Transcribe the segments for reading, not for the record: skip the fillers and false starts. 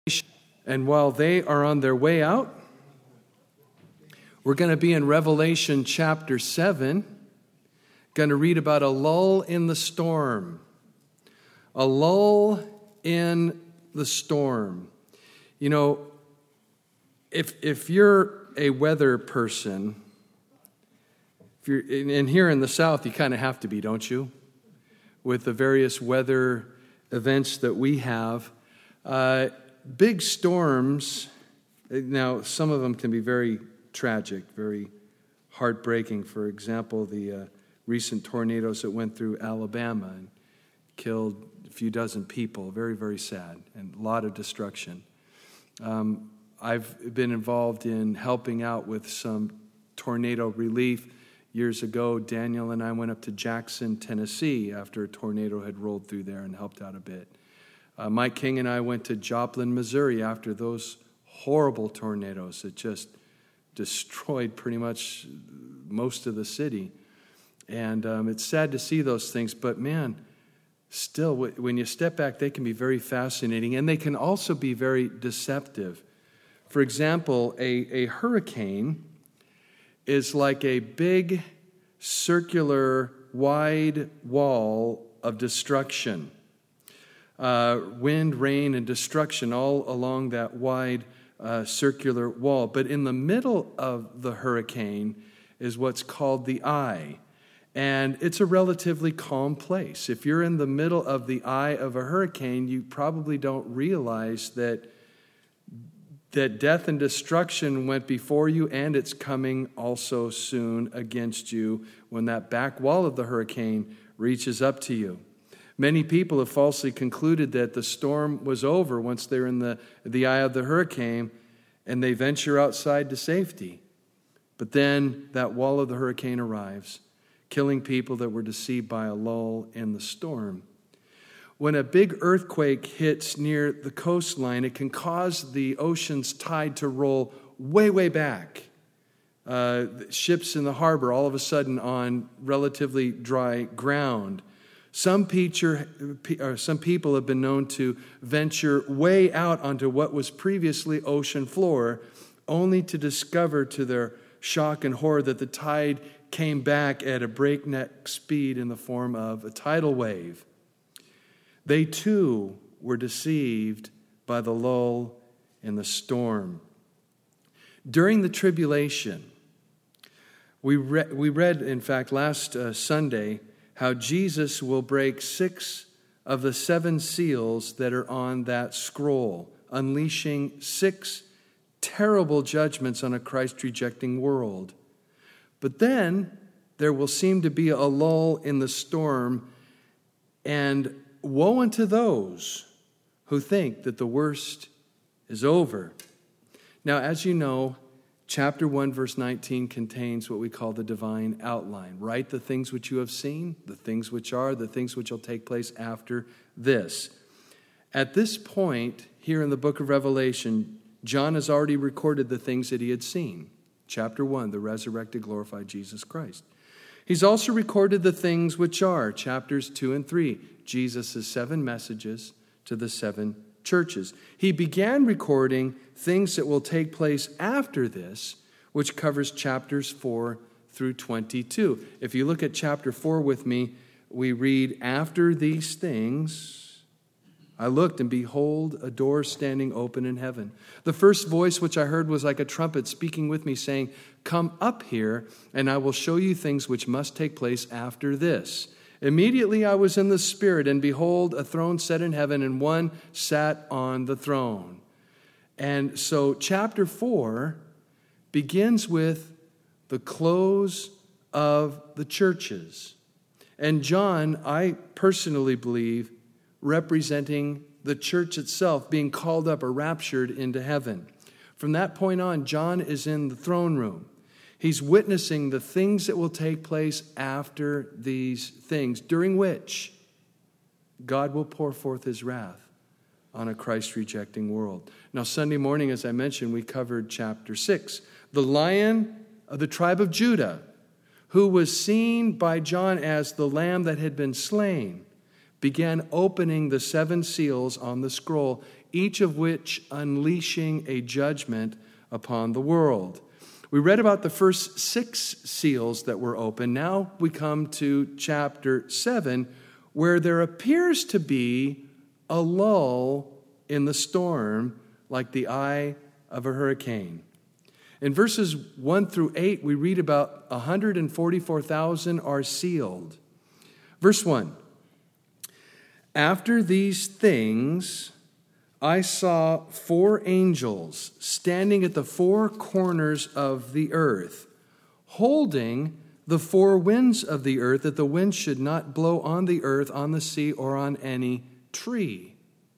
And while they are on their way out, we're going to be in Revelation chapter 7, going to read about a lull in the storm. A lull in the storm. You know, if you're a weather person, and here in the South, you kind of have to be, don't you? With the various weather events that we have. Big storms, now some of them can be very tragic, very heartbreaking. For example, the recent tornadoes that went through Alabama and killed a few dozen people. Very, very sad, and a lot of destruction. I've been involved in helping out with some tornado relief. Years ago, Daniel and I went up to Jackson, Tennessee after a tornado had rolled through there and helped out a bit. Mike King and I went to Joplin, Missouri after those horrible tornadoes that just destroyed pretty much most of the city. And it's sad to see those things, but man, still, when you step back, they can be very fascinating, and they can also be very deceptive. For example, a hurricane is like a big, circular, wide wall of destruction. Wind, rain, and destruction all along that wide circular wall. But in the middle of the hurricane is what's called the eye. And it's a relatively calm place. If you're in the middle of the eye of a hurricane, you probably don't realize that death and destruction went before you, and it's coming also soon against you when that back wall of the hurricane reaches up to you. Many people have falsely concluded that the storm was over once they're in the eye of the hurricane and they venture outside to safety. But then that wall of the hurricane arrives, killing people that were deceived by a lull in the storm. When a big earthquake hits near the coastline, it can cause the ocean's tide to roll way, way back. Ships in the harbor all of a sudden on relatively dry ground. Some people have been known to venture way out onto what was previously ocean floor, only to discover to their shock and horror that the tide came back at a breakneck speed in the form of a tidal wave. They too were deceived by the lull in the storm. During the tribulation, we read, in fact, last Sunday, how Jesus will break 6 of the 7 seals that are on that scroll, unleashing 6 terrible judgments on a Christ-rejecting world. But then there will seem to be a lull in the storm, and woe unto those who think that the worst is over. Now, as you know, chapter 1, verse 19 contains what we call the divine outline. Write the things which you have seen, the things which are, the things which will take place after this. At this point, here in the book of Revelation, John has already recorded the things that he had seen. Chapter 1, the resurrected, glorified Jesus Christ. He's also recorded the things which are, chapters 2 and 3, Jesus' 7 messages to the 7 churches. He began recording things that will take place after this, which covers chapters 4 through 22. If you look at chapter 4 with me, we read, "After these things, I looked, and behold, a door standing open in heaven. The first voice which I heard was like a trumpet speaking with me, saying, 'Come up here, and I will show you things which must take place after this.' Immediately I was in the Spirit, and behold, a throne set in heaven, and one sat on the throne." And so chapter 4 begins with the close of the churches. And John, I personally believe, representing the church itself being called up or raptured into heaven. From that point on, John is in the throne room. He's witnessing the things that will take place after these things, during which God will pour forth his wrath on a Christ-rejecting world. Now, Sunday morning, as I mentioned, we covered chapter 6. The Lion of the tribe of Judah, who was seen by John as the lamb that had been slain, began opening the 7 seals on the scroll, each of which unleashing a judgment upon the world. We read about the first 6 seals that were opened. Now we come to chapter 7, where there appears to be a lull in the storm, like the eye of a hurricane. In verses 1 through 8, we read about 144,000 are sealed. Verse 1, after these things, I saw 4 angels standing at the 4 corners of the earth, holding the 4 winds of the earth, that the wind should not blow on the earth, on the sea, or on any tree.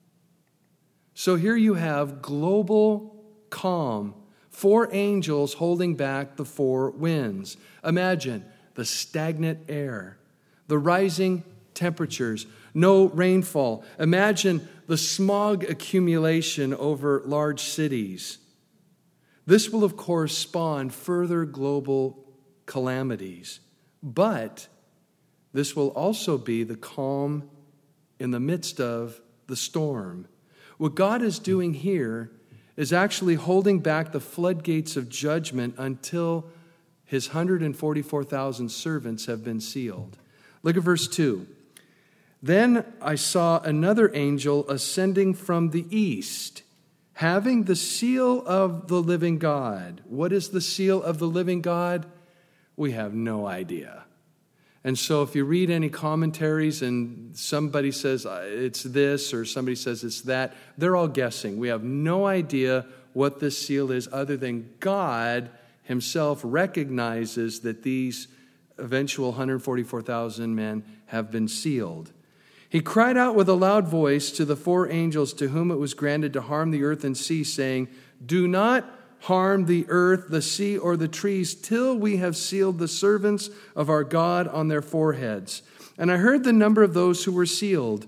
So here you have global calm, 4 angels holding back the 4 winds. Imagine the stagnant air, the rising temperatures, no rainfall. Imagine the smog accumulation over large cities. This will, of course, spawn further global calamities. But this will also be the calm in the midst of the storm. What God is doing here is actually holding back the floodgates of judgment until his 144,000 servants have been sealed. Look at verse 2. Then I saw another angel ascending from the east, having the seal of the living God. What is the seal of the living God? We have no idea. And so if you read any commentaries and somebody says it's this or somebody says it's that, they're all guessing. We have no idea what this seal is, other than God himself recognizes that these eventual 144,000 men have been sealed. He cried out with a loud voice to the 4 angels to whom it was granted to harm the earth and sea, saying, do not harm the earth, the sea, or the trees, till we have sealed the servants of our God on their foreheads. And I heard the number of those who were sealed,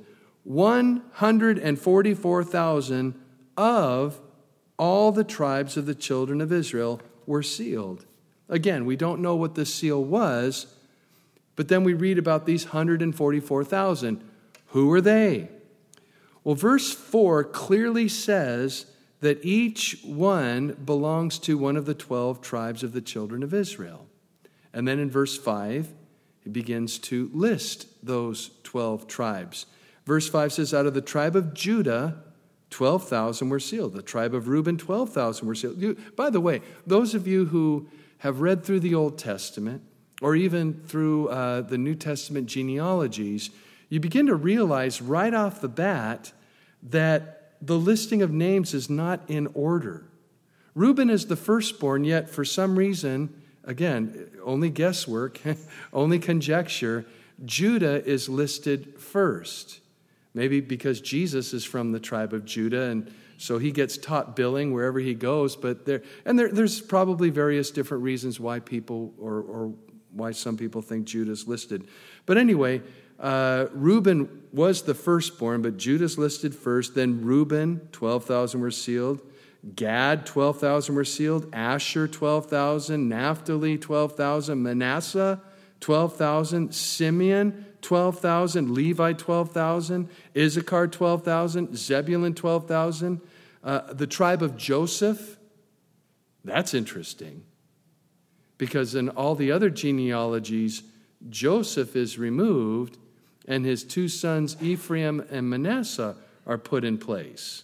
144,000 of all the tribes of the children of Israel were sealed. Again, we don't know what this seal was, but then we read about these 144,000. Who are they? Well, verse 4 clearly says that each one belongs to one of the 12 tribes of the children of Israel. And then in verse 5, he begins to list those 12 tribes. Verse 5 says, out of the tribe of Judah, 12,000 were sealed. The tribe of Reuben, 12,000 were sealed. By the way, those of you who have read through the Old Testament, or even through the New Testament genealogies, you begin to realize right off the bat that the listing of names is not in order. Reuben is the firstborn, yet for some reason, again, only guesswork, only conjecture, Judah is listed first. Maybe because Jesus is from the tribe of Judah, and so he gets top billing wherever he goes. But there's probably various different reasons why people or why some people think Judah's listed. But anyway, Reuben was the firstborn, but Judah's listed first. Then Reuben, 12,000 were sealed. Gad, 12,000 were sealed. Asher, 12,000. Naphtali, 12,000. Manasseh, 12,000. Simeon, 12,000. Levi, 12,000. Issachar, 12,000. Zebulun, 12,000. The tribe of Joseph, that's interesting. Because in all the other genealogies, Joseph is removed, and his 2 sons, Ephraim and Manasseh, are put in place.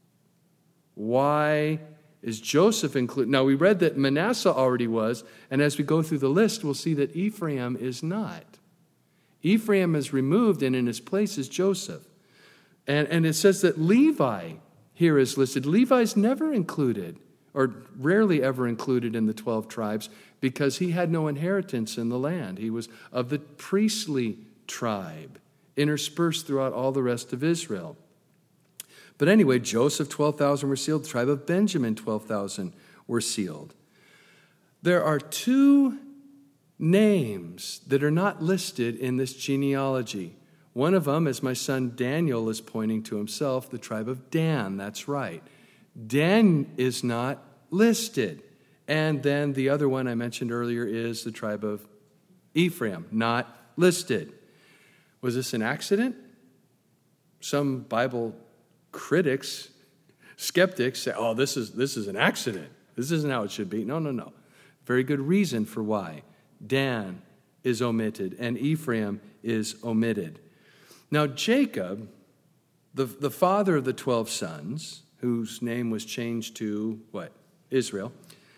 Why is Joseph included? Now, we read that Manasseh already was, and as we go through the list, we'll see that Ephraim is not. Ephraim is removed, and in his place is Joseph. And it says that Levi here is listed. Levi's never included, or rarely ever included in the 12 tribes, because he had no inheritance in the land. He was of the priestly tribe, interspersed throughout all the rest of Israel. But anyway, Joseph, 12,000 were sealed. The tribe of Benjamin, 12,000 were sealed. There are 2 names that are not listed in this genealogy. One of them, as my son Daniel is pointing to himself, the tribe of Dan. That's right. Dan is not listed. And then the other one I mentioned earlier is the tribe of Ephraim, not listed. Was this an accident? Some Bible critics Skeptics say, oh, this is an accident. This isn't how it should be. No. Very good reason for why Dan is omitted and Ephraim is omitted. Now Jacob, the father of the 12 sons, whose name was changed to what? Israel.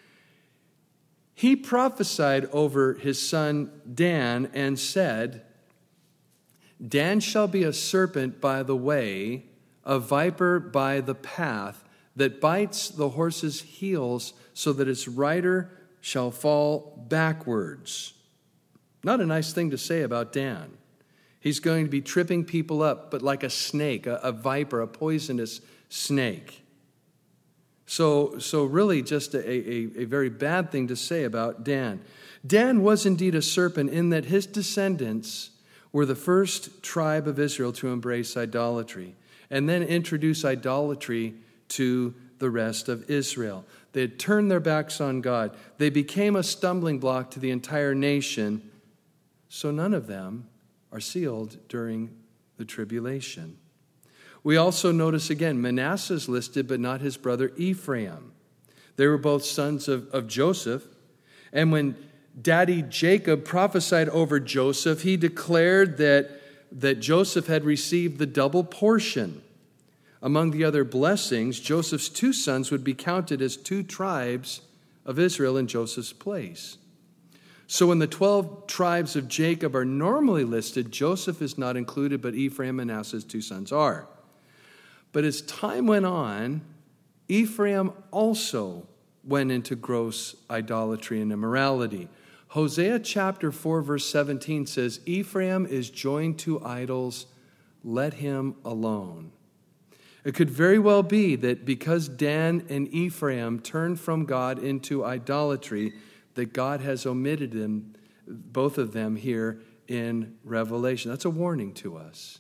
He prophesied over his son Dan and said, Dan shall be a serpent by the way, a viper by the path, that bites the horse's heels so that its rider shall fall backwards. Not a nice thing to say about Dan. He's going to be tripping people up, but like a snake, a viper, a poisonous snake. So really just a very bad thing to say about Dan. Dan was indeed a serpent in that his descendants were the first tribe of Israel to embrace idolatry and then introduce idolatry to the rest of Israel. They had turned their backs on God. They became a stumbling block to the entire nation. So none of them are sealed during the tribulation. We also notice again, Manasseh is listed, but not his brother Ephraim. They were both sons of Joseph. And when Daddy Jacob prophesied over Joseph, he declared that Joseph had received the double portion. Among the other blessings, Joseph's 2 sons would be counted as 2 tribes of Israel in Joseph's place. So when the 12 tribes of Jacob are normally listed, Joseph is not included, but Ephraim and Manasseh's 2 sons are. But as time went on, Ephraim also went into gross idolatry and immorality. Hosea chapter 4, verse 17 says, Ephraim is joined to idols, let him alone. It could very well be that because Dan and Ephraim turned from God into idolatry, that God has omitted them, both of them here in Revelation. That's a warning to us.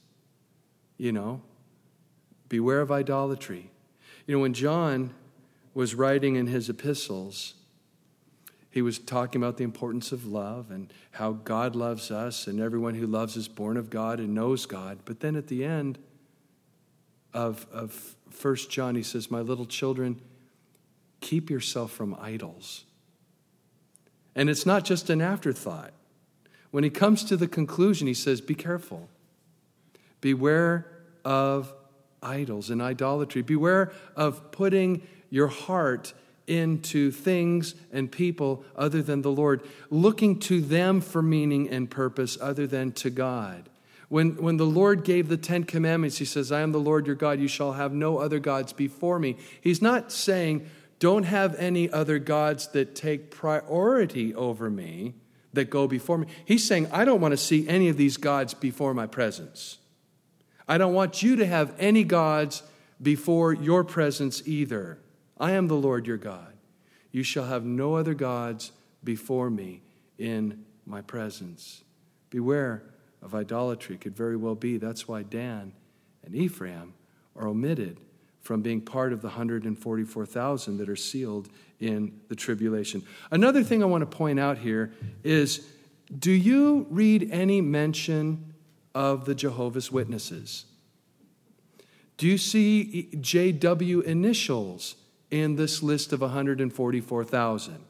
Beware of idolatry. When John was writing in his epistles, he was talking about the importance of love and how God loves us and everyone who loves is born of God and knows God. But then at the end of 1 John, he says, my little children, keep yourself from idols. And it's not just an afterthought. When he comes to the conclusion, he says, be careful. Beware of idols and idolatry. Beware of putting your heart into things and people other than the Lord, looking to them for meaning and purpose other than to God. When the Lord gave the 10 commandments, he says, I am the Lord your God, you shall have no other gods before me. He's not saying, don't have any other gods that take priority over me, that go before me. He's saying, I don't want to see any of these gods before my presence. I don't want you to have any gods before your presence either. I am the Lord your God. You shall have no other gods before me in my presence. Beware of idolatry. Could very well be that's why Dan and Ephraim are omitted from being part of the 144,000 that are sealed in the tribulation. Another thing I want to point out here is, do you read any mention of the Jehovah's Witnesses? Do you see JW initials in this list of 144,000?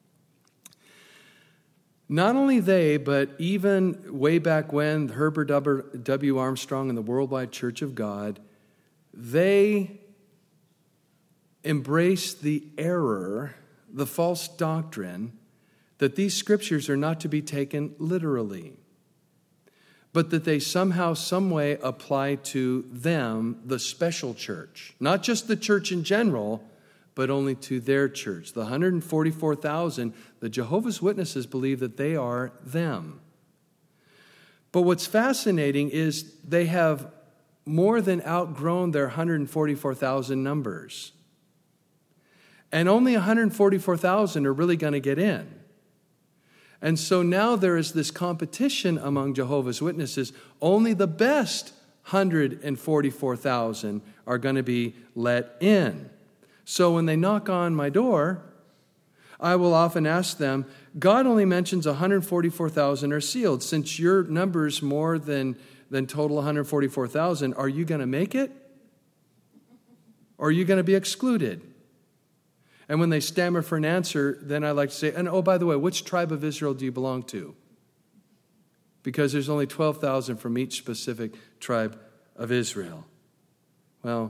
Not only they, but even way back when, Herbert W. Armstrong and the Worldwide Church of God, they embraced the error, the false doctrine, that these scriptures are not to be taken literally, but that they somehow, some way apply to them, the special church. Not just the church in general, but only to their church. The 144,000, the Jehovah's Witnesses believe that they are them. But what's fascinating is they have more than outgrown their 144,000 numbers. And only 144,000 are really going to get in. And so now there is this competition among Jehovah's Witnesses. Only the best 144,000 are going to be let in. So when they knock on my door, I will often ask them, God only mentions 144,000 are sealed. Since your number's more than total 144,000, are you going to make it? Or are you going to be excluded? And when they stammer for an answer, then I like to say, and oh, by the way, which tribe of Israel do you belong to? Because there's only 12,000 from each specific tribe of Israel. Well,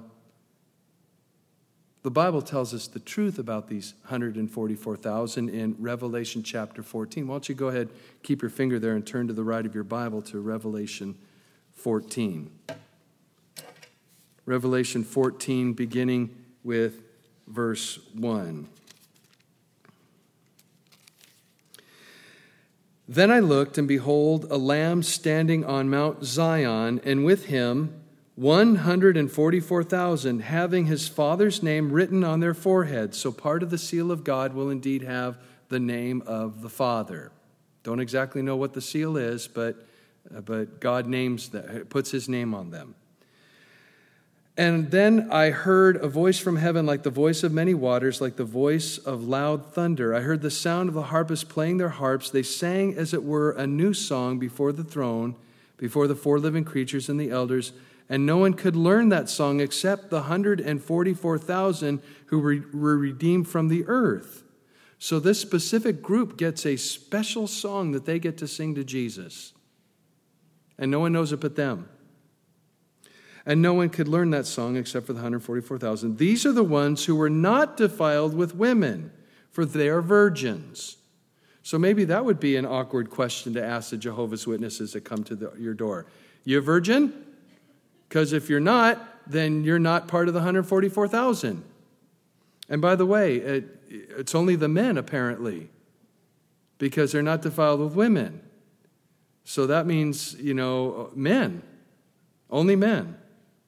the Bible tells us the truth about these 144,000 in Revelation chapter 14. Why don't you go ahead, keep your finger there, and turn to the right of your Bible to Revelation 14. Revelation 14, beginning with verse 1. Then I looked, and behold, a Lamb standing on Mount Zion, and with him 144,000, having his Father's name written on their foreheads. So part of the seal of God will indeed have the name of the Father. Don't exactly know what the seal is, but God names that, puts his name on them. And then I heard a voice from heaven like the voice of many waters, like the voice of loud thunder. I heard the sound of the harpists playing their harps. They sang as it were a new song before the throne, before the four living creatures and the elders. And no one could learn that song except the 144,000 who were redeemed from the earth. So this specific group gets a special song that they get to sing to Jesus. And no one knows it but them. And no one could learn that song except for the 144,000. These are the ones who were not defiled with women, for they are virgins. So maybe that would be an awkward question to ask the Jehovah's Witnesses that come to your door. You a virgin? Because if you're not, then you're not part of the 144,000. And by the way, it's only the men, apparently, because they're not defiled with women. So that means, men. Only men.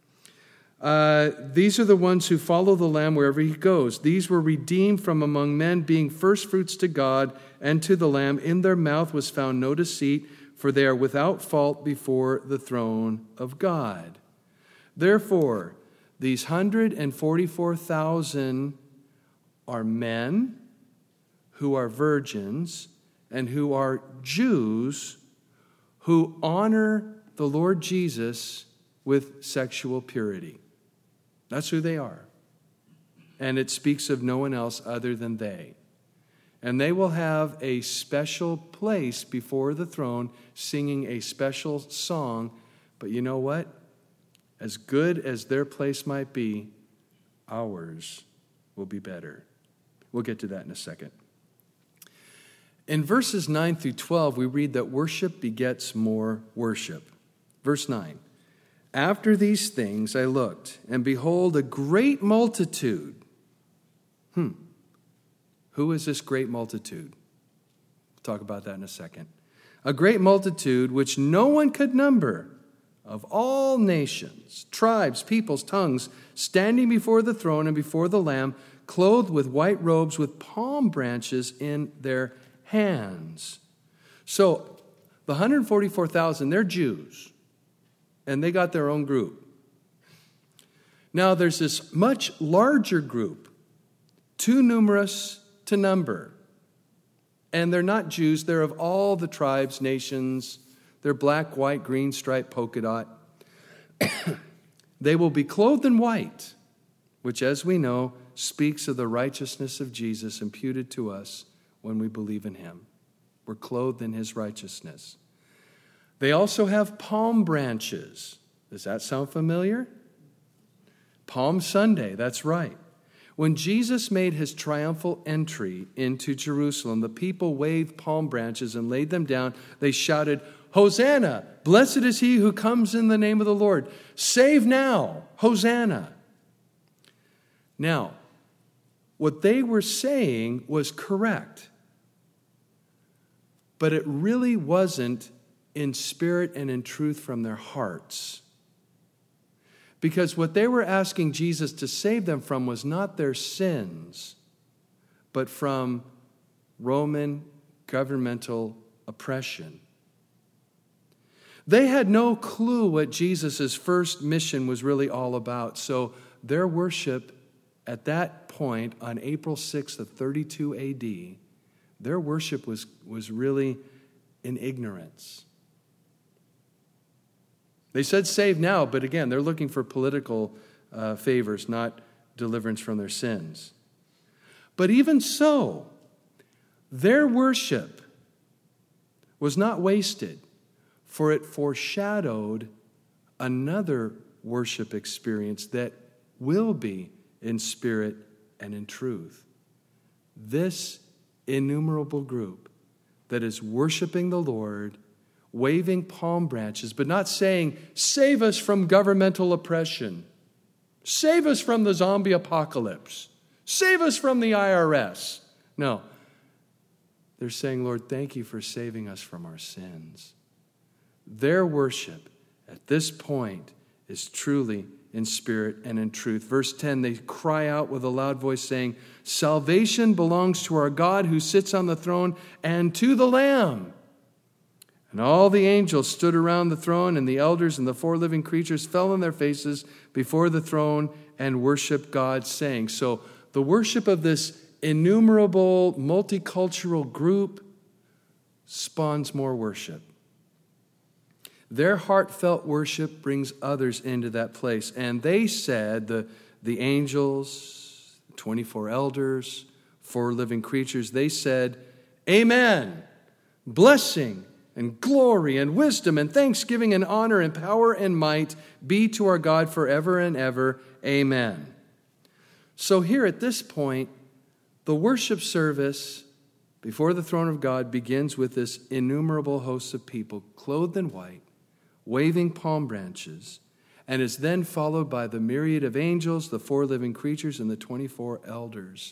These are the ones who follow the Lamb wherever he goes. These were redeemed from among men, being firstfruits to God and to the Lamb. In their mouth was found no deceit, for they are without fault before the throne of God. Therefore, these 144,000 are men who are virgins and who are Jews who honor the Lord Jesus with sexual purity. That's who they are. And it speaks of no one else other than they. And they will have a special place before the throne singing a special song. But you know what? As good as their place might be, ours will be better. We'll get to that in a second. In verses 9 through 12, we read that worship begets more worship. Verse 9. After these things I looked, and behold, a great multitude. Who is this great multitude? We'll talk about that in a second. A great multitude which no one could number, of all nations, tribes, peoples, tongues, standing before the throne and before the Lamb, clothed with white robes, with palm branches in their hands. So the 144,000, they're Jews. And they got their own group. Now there's this much larger group, too numerous to number. And they're not Jews, they're of all the tribes, nations. They're black, white, green, striped, polka dot. They will be clothed in white, which, as we know, speaks of the righteousness of Jesus imputed to us when we believe in him. We're clothed in his righteousness. They also have palm branches. Does that sound familiar? Palm Sunday, that's right. When Jesus made his triumphal entry into Jerusalem, the people waved palm branches and laid them down. They shouted, Hosanna! Blessed is he who comes in the name of the Lord. Save now! Hosanna! Now, what they were saying was correct, but it really wasn't in spirit and in truth from their hearts. Because what they were asking Jesus to save them from was not their sins, but from Roman governmental oppression. They had no clue what Jesus' first mission was really all about. So their worship at that point on April 6th of 32 AD, their worship was really in ignorance. They said save now, but again, they're looking for political favors, not deliverance from their sins. But even so, their worship was not wasted, for it foreshadowed another worship experience that will be in spirit and in truth. This innumerable group that is worshiping the Lord, waving palm branches, but not saying, save us from governmental oppression. Save us from the zombie apocalypse. Save us from the IRS. No. They're saying, Lord, thank you for saving us from our sins. Their worship at this point is truly in spirit and in truth. Verse 10, they cry out with a loud voice saying, salvation belongs to our God who sits on the throne and to the Lamb. And all the angels stood around the throne, and the elders and the four living creatures fell on their faces before the throne and worshiped God, saying. So the worship of this innumerable multicultural group spawns more worship. Their heartfelt worship brings others into that place. And they said, the angels, 24 elders, four living creatures, they said, Amen. Blessing and glory and wisdom and thanksgiving and honor and power and might be to our God forever and ever. Amen. So here at this point, the worship service before the throne of God begins with this innumerable host of people clothed in white, waving palm branches, and is then followed by the myriad of angels, the four living creatures, and the 24 elders.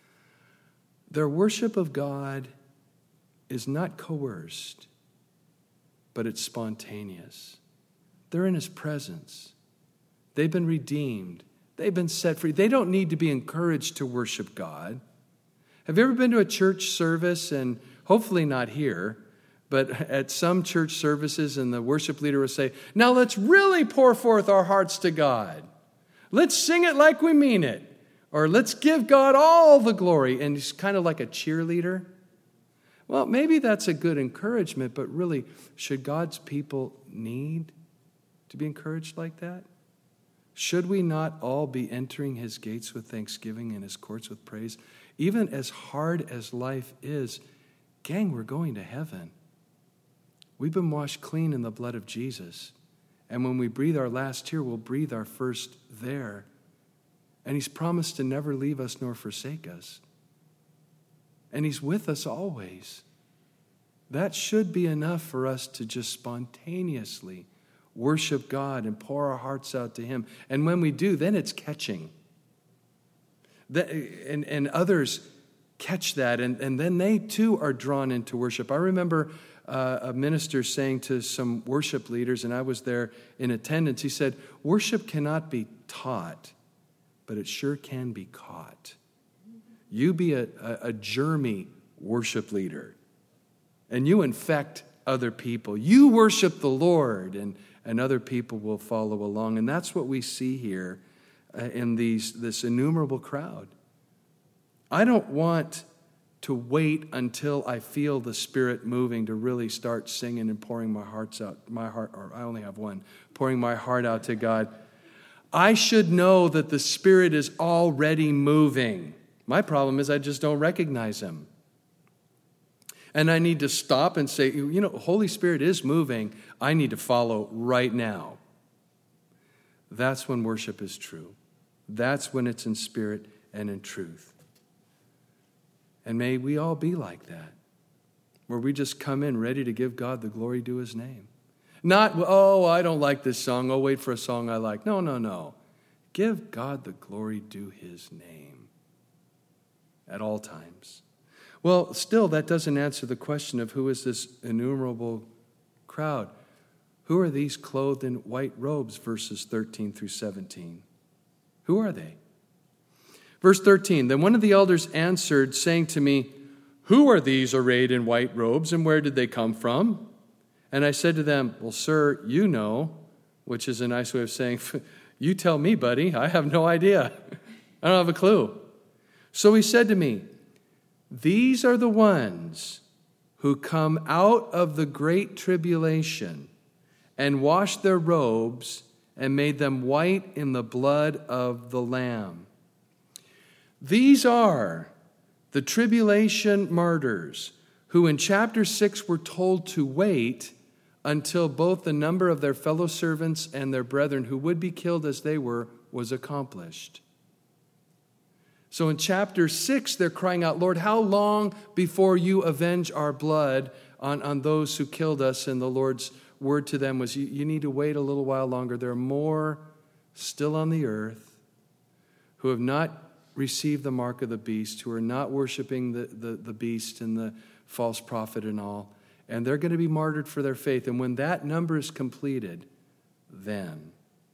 Their worship of God is not coerced, but it's spontaneous. They're in His presence. They've been redeemed. They've been set free. They don't need to be encouraged to worship God. Have you ever been to a church service, and hopefully not here, but at some church services, and the worship leader will say, now let's really pour forth our hearts to God. Let's sing it like we mean it. Or let's give God all the glory. And he's kind of like a cheerleader. Well, maybe that's a good encouragement, but really, should God's people need to be encouraged like that? Should we not all be entering His gates with thanksgiving and His courts with praise? Even as hard as life is, gang, we're going to heaven. We've been washed clean in the blood of Jesus. And when we breathe our last here, we'll breathe our first there. And He's promised to never leave us nor forsake us. And He's with us always. That should be enough for us to just spontaneously worship God and pour our hearts out to Him. And when we do, then it's catching. And others catch that, and then they too are drawn into worship. I remember a minister saying to some worship leaders, and I was there in attendance, he said, worship cannot be taught, but it sure can be caught. You be a germy worship leader, and you infect other people. You worship the Lord, and other people will follow along. And that's what we see here in this innumerable crowd. I don't want to wait until I feel the Spirit moving to really start singing and pouring my heart out. I only have one, pouring my heart out to God. I should know that the Spirit is already moving. My problem is I just don't recognize Him. And I need to stop and say, Holy Spirit is moving. I need to follow right now. That's when worship is true. That's when it's in spirit and in truth. And may we all be like that, where we just come in ready to give God the glory due His name. Not, I don't like this song. I'll wait for a song I like. No. Give God the glory due His name at all times. Well, still, that doesn't answer the question of who is this innumerable crowd. Who are these clothed in white robes, verses 13 through 17? Who are they? Verse 13, then one of the elders answered, saying to me, who are these arrayed in white robes, and where did they come from? And I said to them, well, sir, you know, which is a nice way of saying, you tell me, buddy, I have no idea. I don't have a clue. So he said to me, these are the ones who come out of the great tribulation and washed their robes and made them white in the blood of the Lamb. These are the tribulation martyrs who in chapter 6 were told to wait until both the number of their fellow servants and their brethren who would be killed as they were was accomplished. So in chapter 6, they're crying out, Lord, how long before you avenge our blood on those who killed us? And the Lord's word to them was, you need to wait a little while longer. There are more still on the earth who have not received the mark of the beast, who are not worshiping the beast and the false prophet and all. And they're going to be martyred for their faith. And when that number is completed, then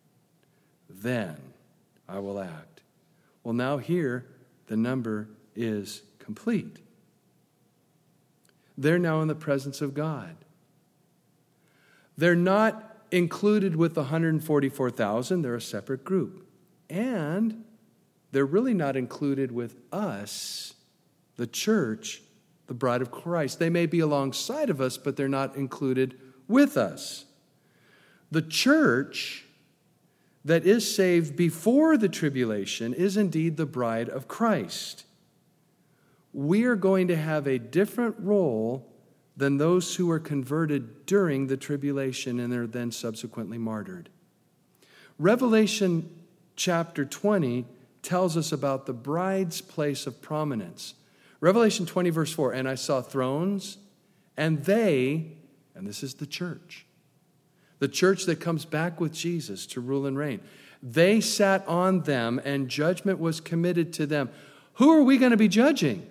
I will act. Well, now here, the number is complete. They're now in the presence of God. They're not included with the 144,000. They're a separate group. And they're really not included with us, the church, the bride of Christ. They may be alongside of us, but they're not included with us. The church that is saved before the tribulation is indeed the bride of Christ. We are going to have a different role than those who are converted during the tribulation and are then subsequently martyred. Revelation chapter 20 tells us about the bride's place of prominence. Revelation 20 verse 4, and I saw thrones, and they, and this is the church that comes back with Jesus to rule and reign. They sat on them, and judgment was committed to them. Who are we going to be judging?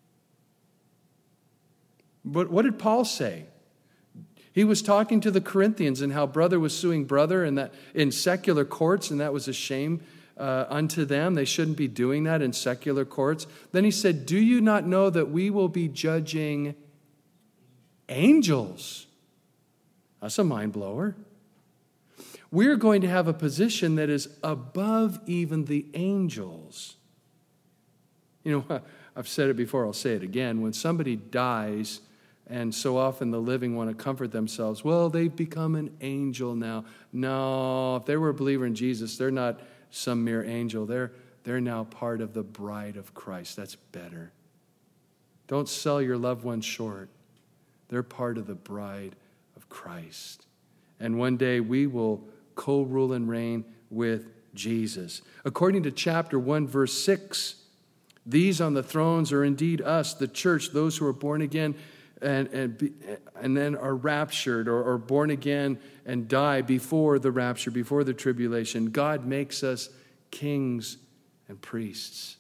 But what did Paul say? He was talking to the Corinthians and how brother was suing brother and that in secular courts, and that was a shame unto them. They shouldn't be doing that in secular courts. Then he said, do you not know that we will be judging angels? That's a mind blower. We're going to have a position that is above even the angels. You know, I've said it before, I'll say it again. When somebody dies, and so often the living want to comfort themselves, well, they've become an angel now. No, if they were a believer in Jesus, they're not some mere angel. They're now part of the bride of Christ. That's better. Don't sell your loved ones short. They're part of the bride of Christ. And one day we will co-rule and reign with Jesus. According to chapter 1, verse 6, these on the thrones are indeed us, the church, those who are born again and then are raptured or born again and die before the rapture, before the tribulation. God makes us kings and priests.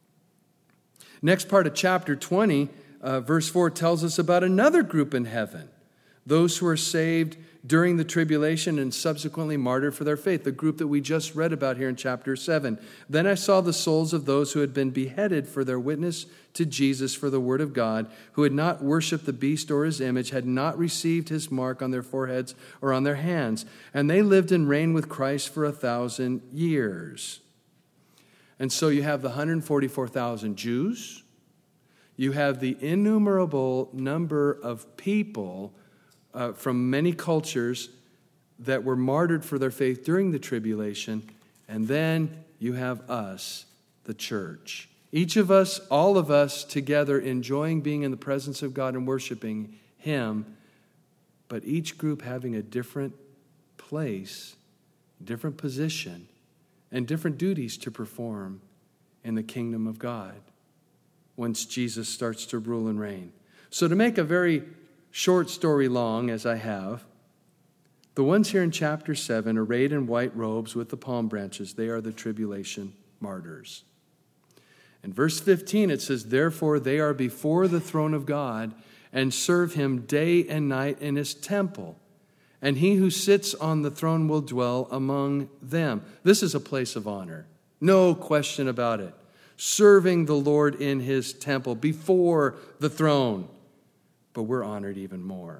Next part of chapter 20, verse 4 tells us about another group in heaven. Those who are saved during the tribulation and subsequently martyred for their faith, the group that we just read about here in chapter 7. Then I saw the souls of those who had been beheaded for their witness to Jesus for the word of God, who had not worshipped the beast or his image, had not received his mark on their foreheads or on their hands. And they lived and reigned with Christ for 1,000 years. And so you have the 144,000 Jews. You have the innumerable number of people from many cultures that were martyred for their faith during the tribulation. And then you have us, the church. Each of us, all of us together enjoying being in the presence of God and worshiping Him, but each group having a different place, different position, and different duties to perform in the kingdom of God once Jesus starts to rule and reign. So to make a very short story long, as I have, the ones here in chapter 7, arrayed in white robes with the palm branches, they are the tribulation martyrs. In verse 15, it says, therefore they are before the throne of God and serve him day and night in his temple. And he who sits on the throne will dwell among them. This is a place of honor. No question about it. Serving the Lord in his temple before the throne. But we're honored even more.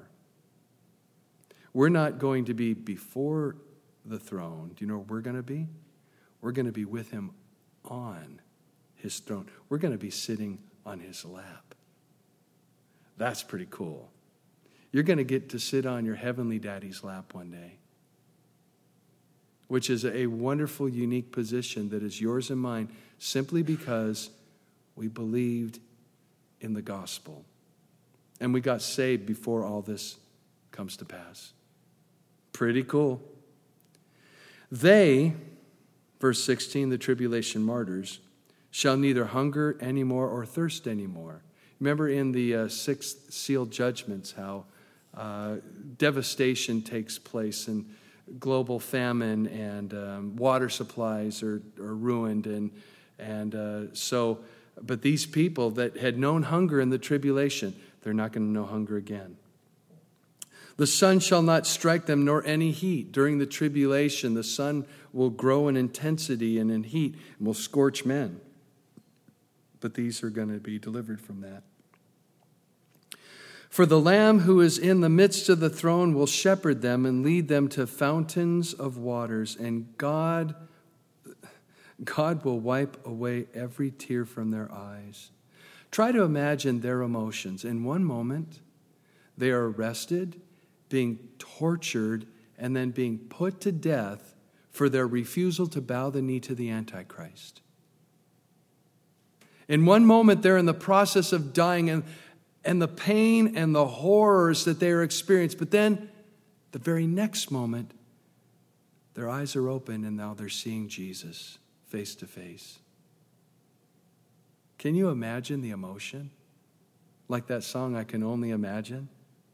We're not going to be before the throne. Do you know where we're going to be? We're going to be with him on his throne. We're going to be sitting on his lap. That's pretty cool. You're going to get to sit on your heavenly daddy's lap one day, which is a wonderful, unique position that is yours and mine simply because We believed in the gospel. And we got saved before all this comes to pass. Pretty cool. They, verse 16, the tribulation martyrs, shall neither hunger anymore or thirst anymore. Remember in the sixth seal judgments how devastation takes place and global famine and water supplies are ruined. But these people that had known hunger in the tribulation, they're not going to know hunger again. The sun shall not strike them, nor any heat. During the tribulation, the sun will grow in intensity and in heat and will scorch men. But these are going to be delivered from that. For the Lamb who is in the midst of the throne will shepherd them and lead them to fountains of waters, and God will wipe away every tear from their eyes. Try to imagine their emotions. In one moment, they are arrested, being tortured, and then being put to death for their refusal to bow the knee to the Antichrist. In one moment, they're in the process of dying, and the pain and the horrors that they are experiencing. But then, the very next moment, their eyes are open, and now they're seeing Jesus face to face. Can you imagine the emotion? Like that song, I Can Only Imagine.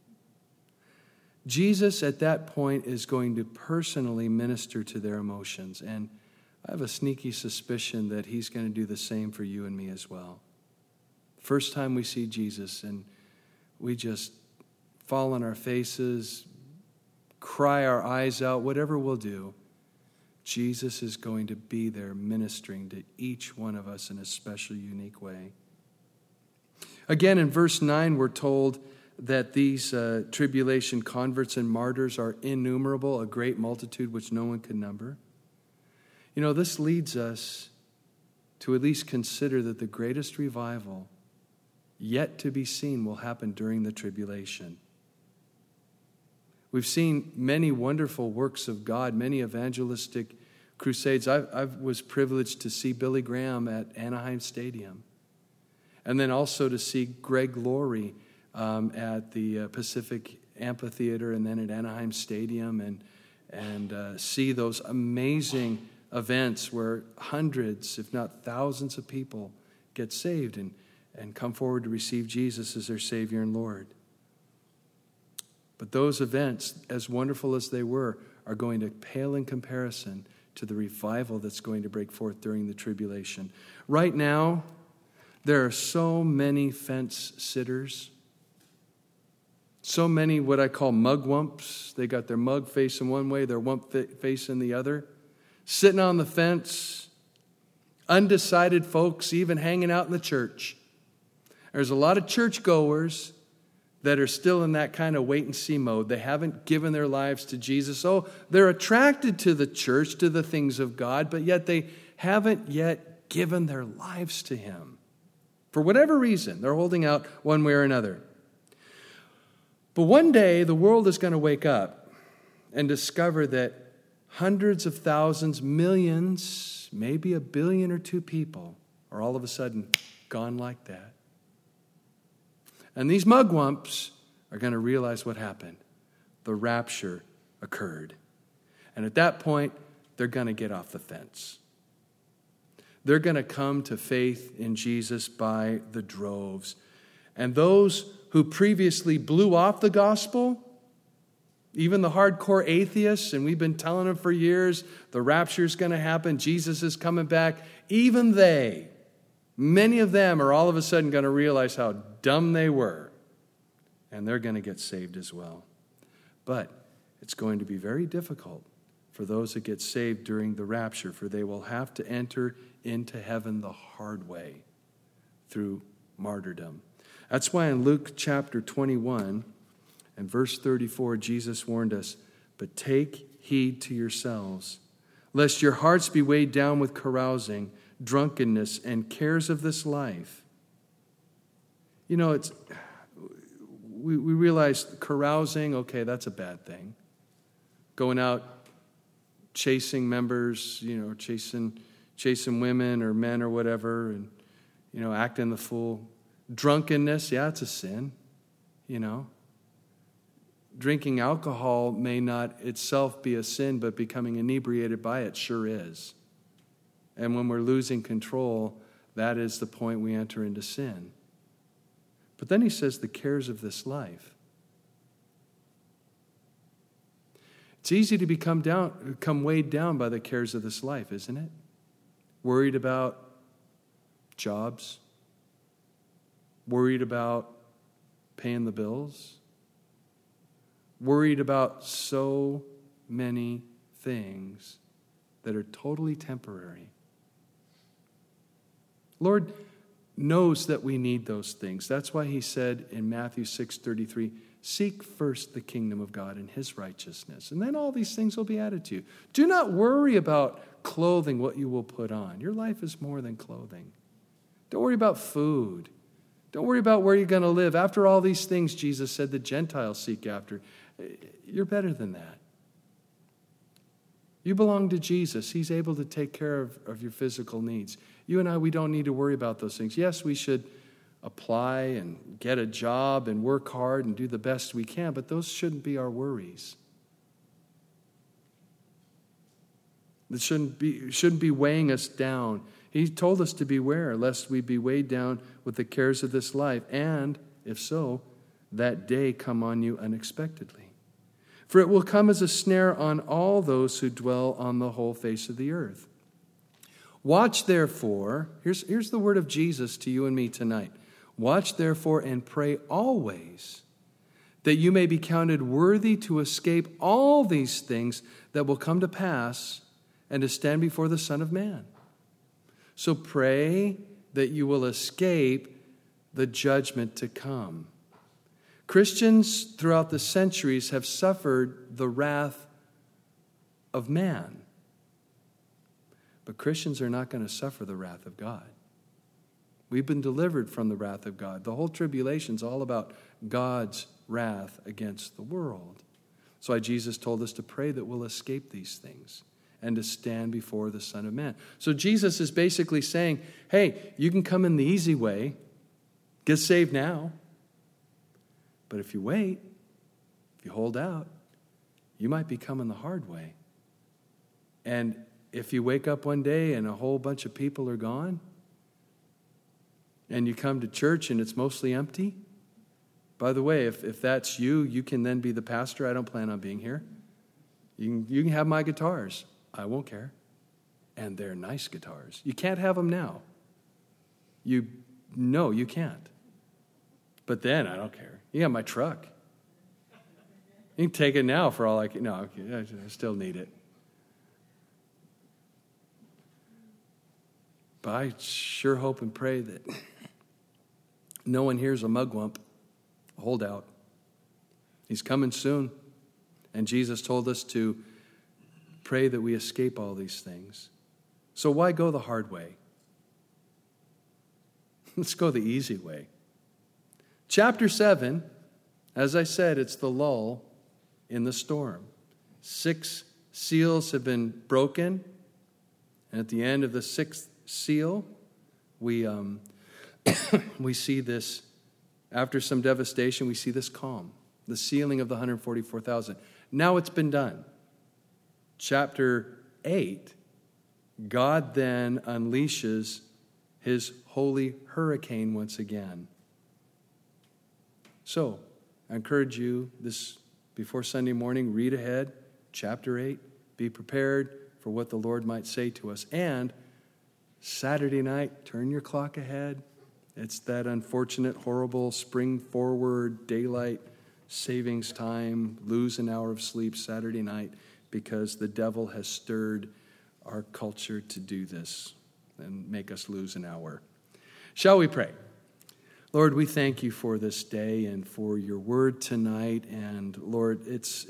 Jesus at that point is going to personally minister to their emotions. And I have a sneaky suspicion that he's going to do the same for you and me as well. First time we see Jesus and we just fall on our faces, cry our eyes out, whatever we'll do, Jesus is going to be there ministering to each one of us in a special, unique way. Again, in verse 9, we're told that these tribulation converts and martyrs are innumerable, a great multitude which no one can number. You know, this leads us to at least consider that the greatest revival yet to be seen will happen during the tribulation. We've seen many wonderful works of God, many evangelistic crusades. I was privileged to see Billy Graham at Anaheim Stadium, and then also to see Greg Laurie at the Pacific Amphitheater and then at Anaheim Stadium, and see those amazing events where hundreds, if not thousands of people get saved and come forward to receive Jesus as their Savior and Lord. But those events, as wonderful as they were, are going to pale in comparison to the revival that's going to break forth during the tribulation. Right now, there are so many fence sitters, so many what I call mugwumps. They got their mug facing one way, their wump facing the other, sitting on the fence, undecided folks, even hanging out in the church. There's a lot of churchgoers that are still in that kind of wait-and-see mode. They haven't given their lives to Jesus. Oh, they're attracted to the church, to the things of God, but yet they haven't yet given their lives to Him. For whatever reason, they're holding out one way or another. But one day, the world is going to wake up and discover that hundreds of thousands, millions, maybe 1 billion or 2 people are all of a sudden gone like that. And these mugwumps are going to realize what happened. The rapture occurred. And at that point, they're going to get off the fence. They're going to come to faith in Jesus by the droves. And those who previously blew off the gospel, even the hardcore atheists, and we've been telling them for years, the rapture is going to happen, Jesus is coming back, even they, many of them are all of a sudden going to realize how dumb they were, and they're going to get saved as well. But it's going to be very difficult for those that get saved during the rapture, for they will have to enter into heaven the hard way through martyrdom. That's why in Luke chapter 21 and verse 34, Jesus warned us, "But take heed to yourselves, lest your hearts be weighed down with carousing, drunkenness, and cares of this life." You know, we realize carousing, okay, that's a bad thing. Going out chasing members, chasing women or men or whatever, and acting the fool. Drunkenness, yeah, it's a sin, Drinking alcohol may not itself be a sin, but becoming inebriated by it sure is. And when we're losing control, that is the point we enter into sin. But then he says the cares of this life. It's easy to become weighed down by the cares of this life, isn't it? Worried about jobs, worried about paying the bills, worried about so many things that are totally temporary. Lord knows that we need those things. That's why he said in Matthew 6:33, seek first the kingdom of God and his righteousness, and then all these things will be added to you. Do not worry about clothing, what you will put on. Your life is more than clothing. Don't worry about food. Don't worry about where you're going to live. After all these things, Jesus said, the Gentiles seek after. You're better than that. You belong to Jesus. He's able to take care of your physical needs. You and I, we don't need to worry about those things. Yes, we should apply and get a job and work hard and do the best we can, but those shouldn't be our worries. It shouldn't be weighing us down. He told us to beware lest we be weighed down with the cares of this life, and, if so, that day come on you unexpectedly. For it will come as a snare on all those who dwell on the whole face of the earth. Watch therefore, here's the word of Jesus to you and me tonight. Watch therefore and pray always, that you may be counted worthy to escape all these things that will come to pass and to stand before the Son of Man. So pray that you will escape the judgment to come. Christians throughout the centuries have suffered the wrath of man. But Christians are not going to suffer the wrath of God. We've been delivered from the wrath of God. The whole tribulation is all about God's wrath against the world. That's why Jesus told us to pray that we'll escape these things and to stand before the Son of Man. So Jesus is basically saying, hey, you can come in the easy way, get saved now. But if you wait, if you hold out, you might be coming the hard way. And if you wake up one day and a whole bunch of people are gone, and you come to church and it's mostly empty, by the way, if that's you, you can then be the pastor. I don't plan on being here. You can have my guitars. I won't care. And they're nice guitars. You can't have them now. No, you can't. But then I don't care. You got my truck. You can take it now for all I can. No, I still need it. But I sure hope and pray that no one here's a mugwump, a holdout. He's coming soon. And Jesus told us to pray that we escape all these things. So why go the hard way? Let's go the easy way. Chapter 7, as I said, it's the lull in the storm. 6 seals have been broken. And at the end of the 6th seal, we see this, after some devastation, we see this calm, the sealing of the 144,000. Now it's been done. Chapter 8, God then unleashes his holy hurricane once again. So, I encourage you this before Sunday morning, read ahead, chapter 8, be prepared for what the Lord might say to us. And Saturday night, turn your clock ahead. It's that unfortunate, horrible spring forward daylight savings time, lose an hour of sleep Saturday night because the devil has stirred our culture to do this and make us lose an hour. Shall we pray? Lord, we thank you for this day and for your word tonight. And Lord, it's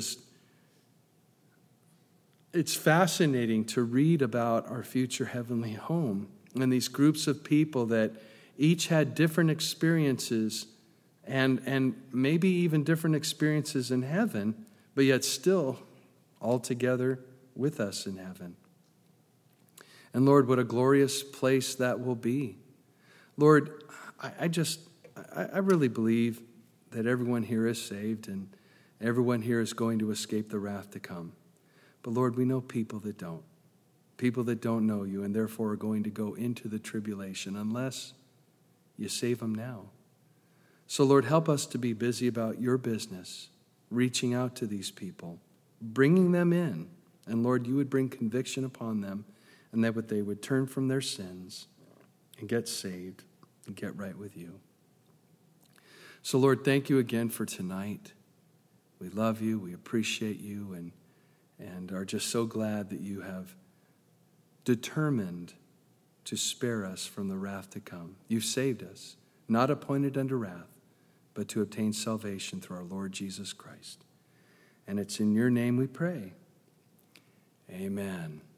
fascinating to read about our future heavenly home and these groups of people that each had different experiences and maybe even different experiences in heaven, but yet still all together with us in heaven. And Lord, what a glorious place that will be. Lord, I really believe that everyone here is saved and everyone here is going to escape the wrath to come. But Lord, we know people that don't know you and therefore are going to go into the tribulation unless you save them now. So Lord, help us to be busy about your business, reaching out to these people, bringing them in. And Lord, you would bring conviction upon them and that they would turn from their sins and get saved and get right with you. So Lord, thank you again for tonight. We love you, we appreciate you, and are just so glad that you have determined to spare us from the wrath to come. You've saved us, not appointed unto wrath, but to obtain salvation through our Lord Jesus Christ. And it's in your name we pray. Amen.